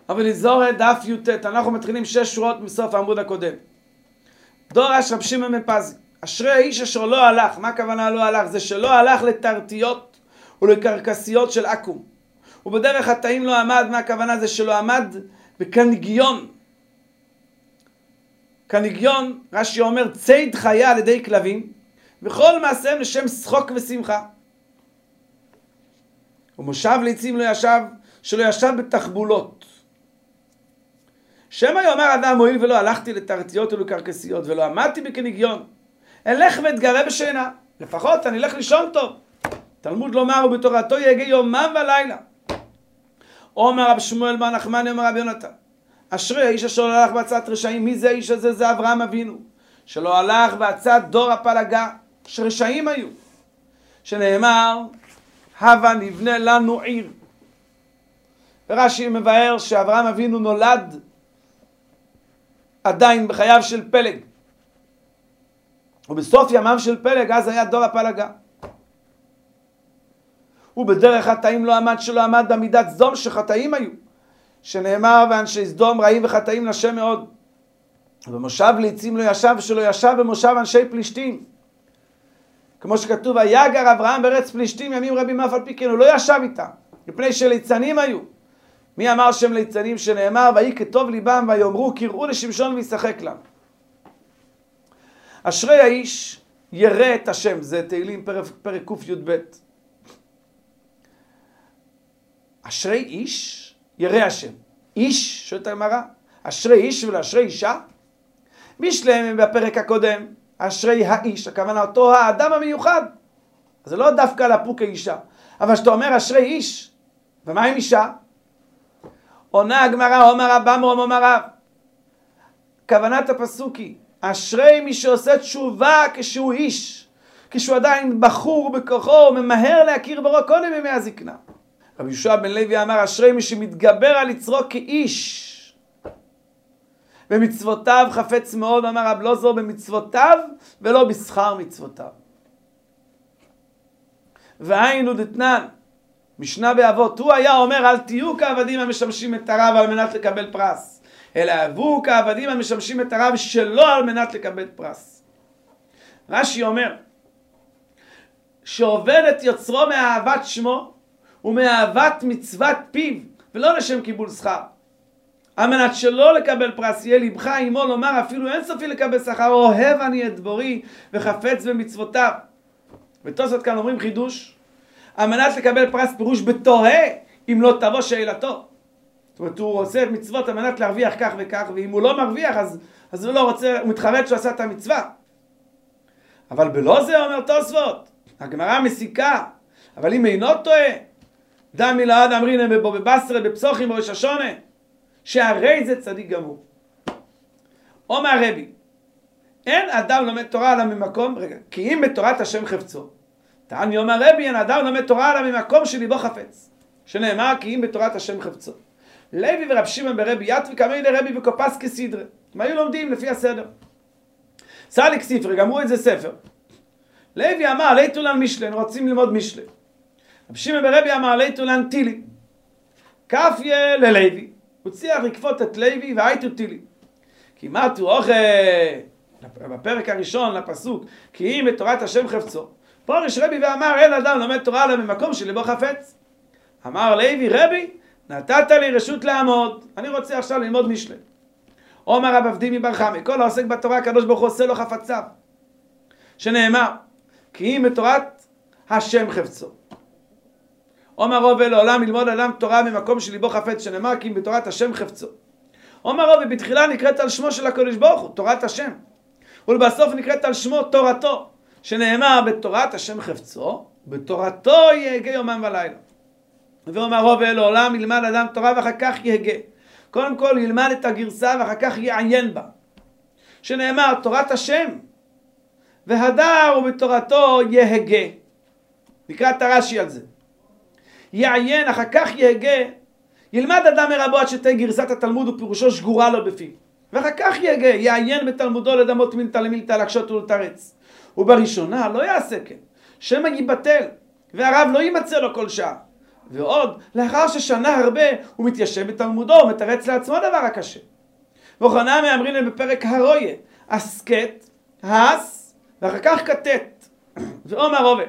אבל נזור דף י"ט, אנחנו מתחילים 6 שורות מסוף העמוד הקודם. דורש רב שמעון בן פזי, אשרי האיש אשר לא הלך. מה הכוונה לא הלך? זה שלא הלך לתרתיות ולקרקסיות של עכו"ם. ובדרך חטאים לא עמד. מה הכוונה? זה שלא עמד בקניגיון. קניגיון, רש"י אומר, ציד חיה על ידי כלבים, וכל מעשיהם לשם שחוק ושמחה. ומושב לעצים לא ישב, שלא ישב בתחבולות. שמא יאמר אדם, מועיל ולא הלכתי לתרתיות ולקרקסיות, ולא עמדתי בקניגיון, אלך ואתגרה בשינה, לפחות אני אלך לישון טוב. תלמוד לומר, ובתורתו יהגה יומם ולילה. אומר רב שמואל בר נחמני, אומר רב יונתן, אשרי האיש אשר לא הלך בעצת רשעים. מי זה האיש הזה? זה אברהם אבינו, שלא הלך בעצת דור הפלגה, שרשעים היו, שנאמר, הבה נבנה לנו עיר. ורש"י מבאר שאברהם אבינו נולד עדיין בחייו של פלג, ובסוף ימיו של פלג אז היה דור הפלגה. ובדרך חטאים לא עמד, שלא עמד במידת סדום שחטאים היו, שנאמר, ואנשי סדום רעים וחטאים לשם מאוד. ובמושב לעצים לא ישב, שלא ישב במושב אנשי פלישתים, כמו שכתוב, ויגר אברהם בארץ פלישתים ימים רבים, אף על פי כן הוא לא ישב איתם, מפני שליצנים היו. מי אמר שהם ליצנים? שנאמר, ויהי כטוב ליבם ויאמרו, קראו לשמשון וישחק להם. אשרי האיש ירא את השם. זה תהילים פרק קי"ב. אשרי איש ירא השם. איש, שואלת הגמרא, אשרי איש ולא אשרי אישה? משלם בפרק הקודם, אשרי האיש, הכוונה אותו האדם המיוחד. זה לא דווקא לפוק האישה. אבל שאתה אומר אשרי איש, ומה עם אישה? עונה הגמרא, אומר רבם אומר רב, כוונת הפסוק היא, אשרי מי שעושה תשובה כשהוא איש, כשהוא עדיין בחור בכוחו, וממהר להכיר ברו קודם ימי הזקנה. רבי יהושע בן לוי אמר, אשרי מי שמתגבר על יצרו כאיש, במצוותיו חפץ מאוד. אמר רב לוזור, במצוותיו ולא בשכר מצוותיו. והיינו דתנן, משנה באבות, הוא היה אומר, אל תהיו כעבדים המשמשים את הרב על מנת לקבל פרס, אלא הבו כעבדים המשמשים את הרב שלא על מנת לקבל פרס. רש"י אומר, שעובד את יוצרו מאהבת שמו ומאהבת מצוות פיו, ולא לשם קיבול שכר, על מנת שלא לקבל פרס. יהיה ליבך עמו לומר, אפילו אין סופי לקבל שכר, אוהב אני את דבורי וחפץ במצוותיו. ותוספות כאן אומרים חידוש, על מנת לקבל פרס פירוש בתוהה אם לא תבוא שאלתו. זאת אומרת, הוא עושה מצוות על מנת להרוויח כך וכך, ואם הוא לא מרוויח אז הוא לא רוצה, הוא מתחרט שהוא עשה את המצווה. אבל בלא זה אומר תוספות, הגמרא מסיקה, אבל אם אינו טועה, דמי לעד אמרינן בבבשרה בפסוחים בראש השונה, שהרי זה צדיק גמור. אומר רבי, אין אדם לומד תורה אלא ממקום, כי אם בתורת השם חפצו. תעני אומר רבי, אין אדם לומד תורה אלא ממקום שליבו חפץ, שנאמר כי אם בתורת השם חפצו. לוי ורב שמעון ברבי יתבי כמי לרבי וקופס כסדרה, הם היו לומדים לפי הסדר. סליק ספרי, גמרו את זה ספר. לוי אמר ליתו לן משלן, רוצים ללמוד משלן. רב שמעון ברבי אמר ליתו לן טילי, כפיה ללוי, הוא צריך לקפות את לוי והייתו טילי. כי מתו אוכל, בפרק הראשון לפסוק, כי אם בתורת השם חפצו. פורש רבי ואמר, אין אדם לומד תורה אלא ממקום שלבו חפץ. אמר לוי, רבי, נתת לי רשות לעמוד, אני רוצה עכשיו ללמוד משלי. אומר רב אבדימי מבר חמי, כל העוסק בתורה הקדוש ברוך הוא עושה לו חפציו, שנאמר, כי אם בתורת השם חפצו. אומר רבי, לעולם ילמוד אדם תורה ממקום שלבו חפץ, שנאמר, כי אם בתורת השם חפצו. אומר רבי, בתחילה נקראת על שמו של הקדוש ברוך הוא, תורת השם. ולבסוף נקראת על שמו תורתו, שנאמר בתורת השם חפצו, בתורתו יהגה יומם ולילה. ואומר רבי, לעולם ילמד אדם תורה ואחר כך יהגה. קודם כל ילמד את הגרסה ואחר כך יעיין בה, שנאמר תורת השם והדר ובתורתו יהגה. נקרא את הרש"י על זה, יעיין אחר כך יהגה. ילמד אדם מרבו עד שתהיה גרסת התלמוד ופירושו שגורה לו בפיו, ואחר כך יהגה, יעיין בתלמודו לדמות מילתא למילתא, להקשות ולתרץ. ובראשונה לא יעשה כן, שמא ייבטל והרב לא יימצא לו כל שעה, ועוד, לאחר ששנה הרבה הוא מתיישב בתלמודו, הוא מתרץ לעצמו דבר הקשה. וכנ"ל מאמרים להם בפרק הרויה, הסקט, הס, ואחר כך כתת. ואומר רובה,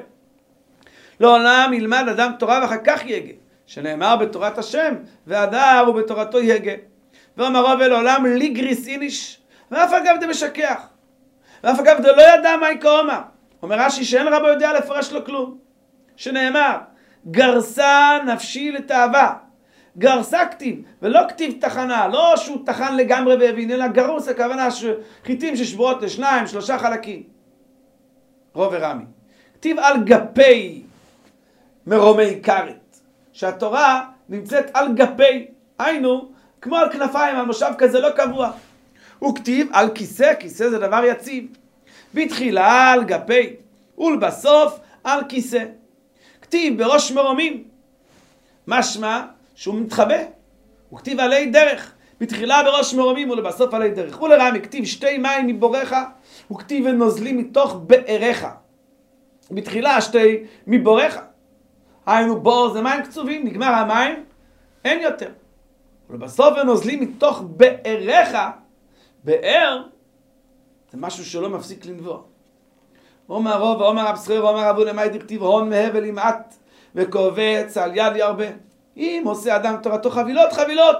לעולם ילמד אדם תורה ואחר כך יגה, שנאמר בתורת השם, והדר ובתורתו יגה. ואומר רובה, לעולם ליגריס איניש, ואף אגב דה משכח. ואף אגב דה לא ידע מה יקרא אומר. אומר רש"י שאין רבו יודע לפרש לו כלום. שנאמר, גרסה נפשי לתאווה. גרסה כתיב, ולא כתיב תחנה, לא שהוא תחן לגמרי והבין, אלא גרוס, הכוונה חיטים ששבועות לשניים, שלושה חלקים. רוב ורמי. כתיב על גפי מרומי כרת, שהתורה נמצאת על גפי, היינו, כמו על כנפיים, על מושב כזה לא קבוע. הוא כתיב על כיסא, כיסא זה דבר יציב. בתחילה על גפי, ולבסוף על כיסא. כתיב בראש מרומים, משמע שהוא מתחבא. הוא כתיב עלי דרך, בתחילה בראש מרומים ולבסוף עלי דרך. ולרמי כתיב שתי מים מבורך, הוא כתיב ונוזלים מתוך בעריך. בתחילה שתי מבורך. היינו בור זה מים קצובים, נגמר המים, אין יותר. ולבסוף ונוזלים מתוך בעריך. באר זה משהו שלא מפסיק לנבוע. אומר רוב, אומר רב סחיר, אומר רבו למאי דכתיב הון מהבל ימעט וקובץ על יד ירבה. אם עושה אדם תורתו חבילות, חבילות.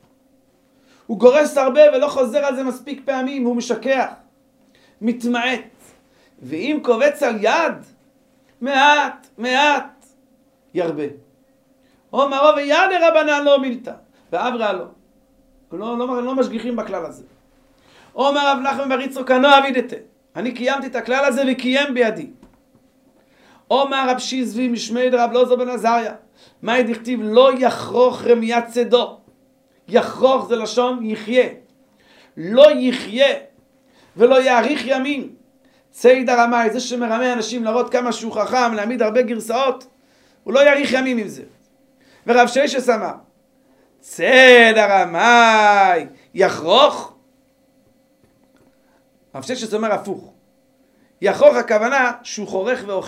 הוא גורס הרבה ולא חוזר על זה מספיק פעמים, הוא משכח, מתמעט. ואם קובץ על יד, מעט, מעט, ירבה. אומר רוב, יד רבנן לא מילתא, ואברא לא. לא משגיחים בכלל הזה. אומר רב נחמן בר יצחק כנו אבידתא. אני קיימתי את הכלל הזה וקיים בידי. אומר רב שיזבי משמי דרב אלעזר בן עזריה. מאי דכתיב לא יחרוך רמיית צדו. יחרוך זה לשון יחיה. לא יחיה ולא יאריך ימים. ציד הרמאי, זה שמרמה אנשים להראות כמה שהוא חכם, להעמיד הרבה גרסאות, הוא לא יאריך ימים עם זה. ורב ששס אמר, ציד הרמאי יחרוך. רב ששס אומר הפוך. יחרוך הכוונה שהוא חורך ואוכל.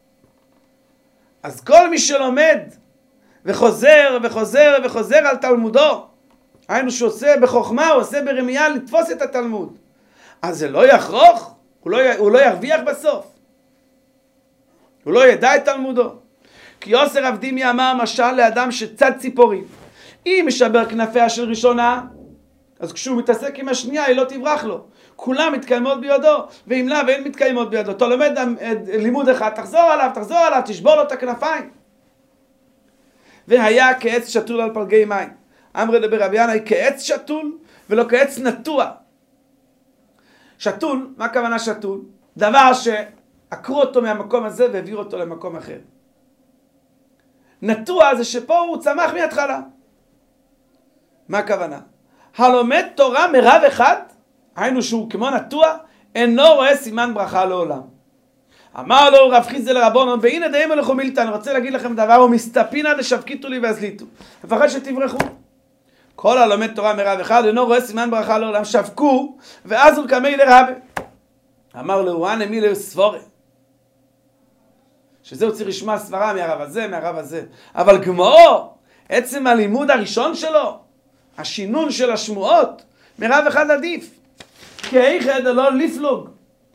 אז כל מי שלומד וחוזר וחוזר וחוזר על תלמודו, היינו שעושה בחוכמה, הוא עושה ברמייה לתפוס את התלמוד. אז זה לא יחרוך, הוא לא ירוויח בסוף. הוא לא ידע את תלמודו. כי יוסר רב דימי אמר משל לאדם שצד ציפורים. אם משבר כנפיה של ראשונה, אז כשהוא מתעסק עם השנייה היא לא תברח לו. כולם מתקיימות בידו, ואם לא ואין מתקיימות בידו. אתה לומד לימוד אחד, תחזור עליו, תשבור לו את הכנפיים. והיה כעץ שתול על פלגי מים. אמרי דבר רבי ינאי, כעץ שתול ולא כעץ נטוע. שתול, מה הכוונה שתול? דבר שעקרו אותו מהמקום הזה והעביר אותו למקום אחר. נטוע זה שפה הוא צמח מההתחלה. מה הכוונה? הלומד תורה מרב אחד, היינו שהוא כמו נטוע, אינו רואה סימן ברכה לעולם. אמר לו רב חיסדא לרבנו, והנה דהימו לכו מילתא, אני רוצה להגיד לכם דבר, ומסתפינא דשבקיתו לי והזליתו. לפחד שתברחו. כל הלומד תורה מרב אחד, אינו רואה סימן ברכה לעולם, שבקו, ואז הוא קמי לרבה. אמר לו, ואנה מי לסבורה. שזה הוא צריך לשמוע סברה מהרב הזה. אבל גמור, עצם הלימוד הראשון שלו, השינון של השמועות, מרב אחד עדיף. כי איכא דלא לפלוג.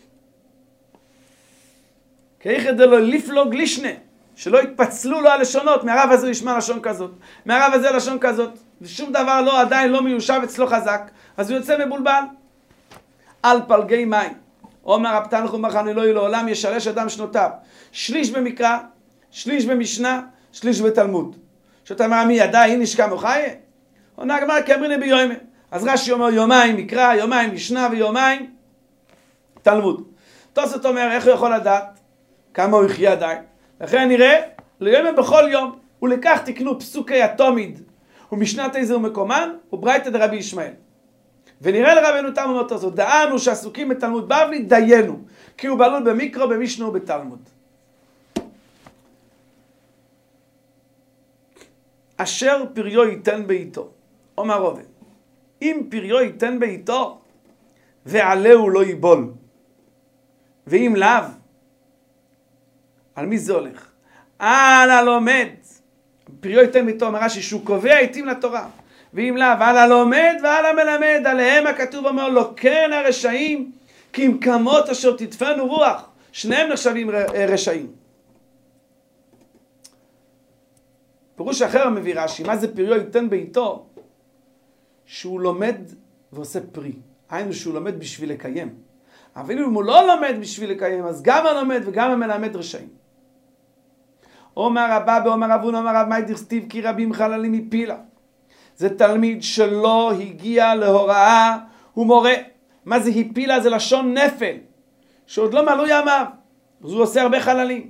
כאיכא דלא לפלוג לישנה. שלא יתפצלו לו הלשונות. מהרב הזה ישמע לשון כזאת. מהרב הזה לשון כזאת. ושום דבר לא עדיין לא מיושב אצלו חזק. אז הוא יוצא מבולבל. על פלגי מים. אומר רב תנחום מחנה אלוהי לעולם ישלש אדם שנותיו. שליש במקרא, שליש במשנה, שליש בתלמוד. שאתה אומר מי ידע היא נשקע מוחיה? עונה הגמרא כאמרינא ביומא. אז רש"י אומר יומיים מקרא, יומיים משנה ויומיים תלמוד. תוספות אומר איך הוא יכול לדעת כמה הוא יחיה עדיין. לכן נראה ליומא בכל יום. ולכך תקנו פסוקי התומיד ומשנת איזה ומקומן וברייתא דרבי ישמעאל. ונראה לרבנו תם אומר תוספות דענו שעסוקים בתלמוד בבלי דיינו כי הוא בעלול במקרא במשנה ובתלמוד. אשר פריו ייתן בעיתו. אומר רובה, אם פריו ייתן בעיתו, ועלהו לא ייבול. ואם לאו, על מי זה הולך? על הלומד, פריו ייתן ביתו, אומר רש"י, שהוא קובע עיתים לתורה. ואם לאו, ועל הלומד ועל המלמד, עליהם הכתוב אומר לו, כן הרשעים, כי אם כמות אשר תדפנו רוח, שניהם נחשבים רשעים. פירוש אחר מביא רש"י, מה זה פריו ייתן ביתו? שהוא לומד ועושה פרי. היינו שהוא לומד בשביל לקיים. אבל אם הוא לא לומד בשביל לקיים, אז גם הלומד וגם המלמד רשעים. אומר רבא באומר רבון אומר רב, מאי דכתיב כי רבים חללים מפילה. זה תלמיד שלא הגיע להוראה ומורה. מה זה הפילה? זה לשון נפל. שעוד לא מלאו ימיו. אז הוא עושה הרבה חללים.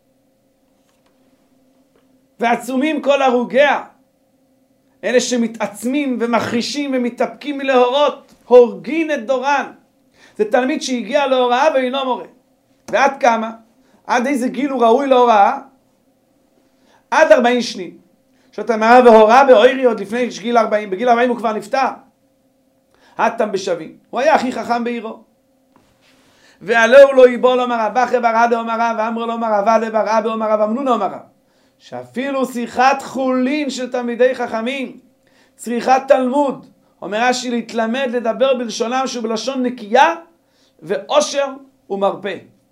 ועצומים כל הרוגיה. אלה שמתעצמים ומחרישים ומתאפקים מלהורות. הורגין את דורן. זה תלמיד שהגיע להוראה ואינו מורה. ועד כמה? עד איזה גיל הוא ראוי להוראה? עד 40 שנים. שאתה מראה והוראה באוירי עוד לפני גיל 40. בגיל 40 הוא כבר נפטר. התם בשווים. הוא היה הכי חכם בעירו. ועלהו לא יבול אומר רב אחי ברדה אומר רב ואמר לו אומר רב עדה ברבה אומר רב אמנון אומר רב. שאפילו שיחת חולין של תלמידי חכמים. צריכת תלמוד. אומר רש"י להתלמד לדבר בלשונם שהוא בלשון נקייה ועושר ומרפא.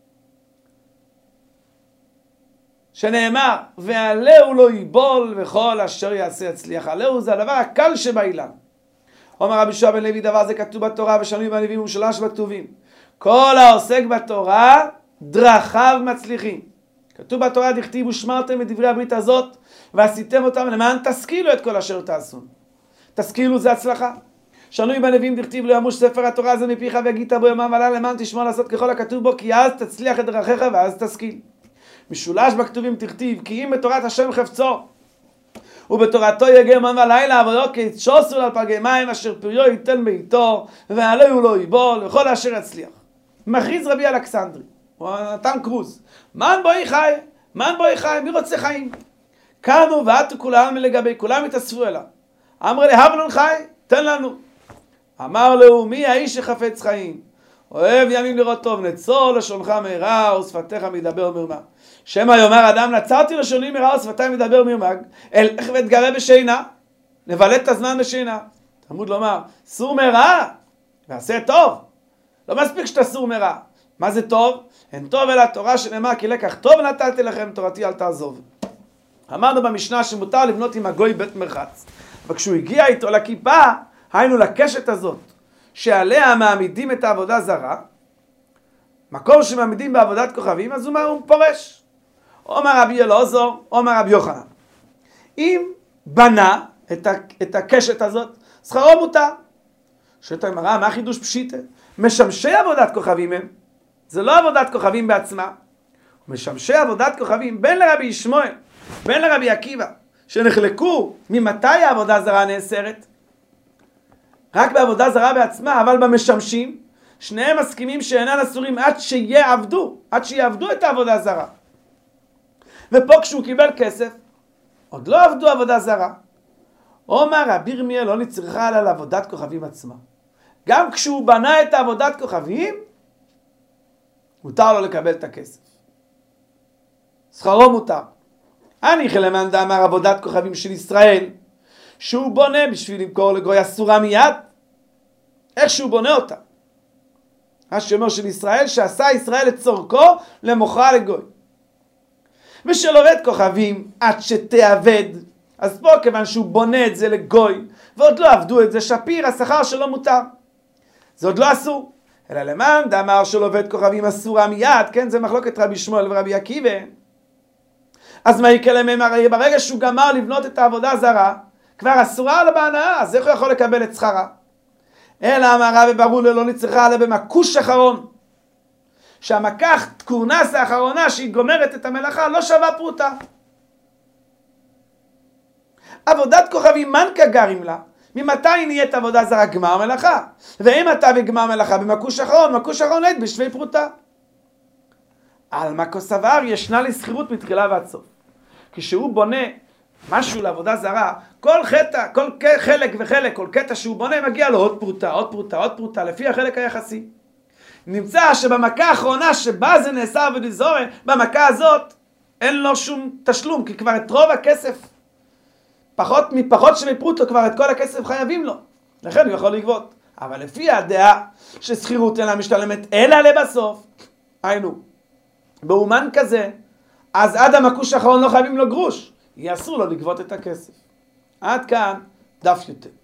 שנאמר ועלהו לא ייבול וכל אשר יעשה יצליח. עלהו זה הדבר הקל שבאילן. אומר רבי יהושע בן לוי דבר זה כתוב בתורה ושנוי בנביאים ומשולש בכתובים. כל העוסק בתורה דרכיו מצליחים. כתוב בתורה דכתיב ושמרתם את דברי הברית הזאת ועשיתם אותם למען תשכילו את כל אשר תעשו. תשכילו זה הצלחה. שנוי בנביאים דכתיב לא ימוש ספר התורה הזה מפיך והגית בו יומם ולילה למען תשמור לעשות ככל הכתוב בו כי אז תצליח את דרכיך ואז תשכיל. משולש בכתובים תכתיב כי אם בתורת השם חפצו ובתורתו יגע יומם ולילה עבודו כתשוסו על פלגי מים אשר פריו ייתן ביתו ועלהו לא ייבול וכל אשר יצליח. מכריז רבי אלכסנדרי, הוא נתן קרוז, מן בואי חי, מן בואי חי, מי רוצה חיים? קנו ועטו כולם לגבי, כולם התאספו אליו. אמר לי, הבנון חי, תן לנו. אמר לו, מי האיש שחפץ חיים? אוהב ימים לראות טוב, נצור לשונך מהרה ושפתיך מדבר מרמה. שמא יאמר אדם, נצרתי לשוני מהרה ושפתיי מדבר מרמה, אלך ואתגרה בשינה, נבלט את הזמן בשינה. תלמוד לומר, סור מרע ועשה טוב. לא מספיק שאתה סור מרע. מה זה טוב? אין טוב אלא תורה שנאמר כי לקח טוב נתתי לכם תורתי אל תעזוב. אמרנו במשנה שמותר לבנות עם הגוי בית מרחץ. אבל כשהוא הגיע איתו לכיפה, היינו לקשת הזאת, שעליה מעמידים את העבודה זרה, מקום שמעמידים בעבודת כוכבים, אז הוא פורש. אומר רבי אלעזר, אומר רבי יוחנן. אם בנה את הקשת הזאת, שכרו מותר. שואלת הגמרא, מה חידוש פשיטה? משמשי עבודת כוכבים הם, זה לא עבודת כוכבים בעצמה, משמשי עבודת כוכבים בין לרבי ישמעאל, בין לרבי עקיבא, שנחלקו ממתי העבודה זרה נאסרת, רק בעבודה זרה בעצמה, אבל במשמשים, שניהם מסכימים שאינן אסורים עד שיעבדו את העבודה זרה. ופה כשהוא קיבל כסף, עוד לא עבדו עבודה זרה. אומר רבי ירמיה לא נצרכה על עבודת כוכבים עצמה. גם כשהוא בנה את עבודת כוכבים, מותר לו לקבל את הכסף. שכרו מותר. אני חלמן דאמר עבודת כוכבים של ישראל, שהוא בונה בשביל למכור לגוי אסורה מיד. איך שהוא בונה אותה. השמר של ישראל שעשה ישראל את צורכו למוכרה לגוי. ושלורד כוכבים עד שתעבד. אז פה כיוון שהוא בונה את זה לגוי, ועוד לא עבדו את זה שפיר, השכר שלו מותר. זה עוד לא אסור. אלא למען דאמר שלורד כוכבים אסורה מיד, כן, זה מחלוקת רבי שמואל ורבי עקיבא. אז מה יקרה להם? הרי ברגע שהוא גמר לבנות את העבודה הזרה, כבר אסורה לו בהנאה, אז איך הוא יכול לקבל את שכרה? אלא אמר רבי ברור לא נצטרכה עליה במקוש אחרון. שהמכה קורנס האחרונה שהיא גומרת את המלאכה לא שווה פרוטה. עבודת כוכבים מנקה גרים לה. ממתי נהיית עבודה זרה? גמר מלאכה. ואם אתה בגמר מלאכה במקוש אחרון, מקוש אחרון נהיית בשווה פרוטה. על מקו סבר ישנה לסחירות מתחילה ועד סוף. כשהוא בונה משהו לעבודה זרה, כל חטא, כל חלק וחלק, כל קטע שהוא בונה מגיע לו עוד פרוטה, עוד פרוטה, עוד פרוטה, לפי החלק היחסי. נמצא שבמכה האחרונה שבה זה נאסר ונזורה, במכה הזאת אין לו שום תשלום, כי כבר את רוב הכסף פחות שווה פרוטו כבר את כל הכסף חייבים לו. לכן הוא יכול לגבות. אבל לפי הדעה ששכירות אינה משתלמת אלא לבסוף, היינו, באומן כזה, אז עד המקוש האחרון לא חייבים לו גרוש. יהיה אסור לו לגבות את הכסף. עד כאן דף י"ט.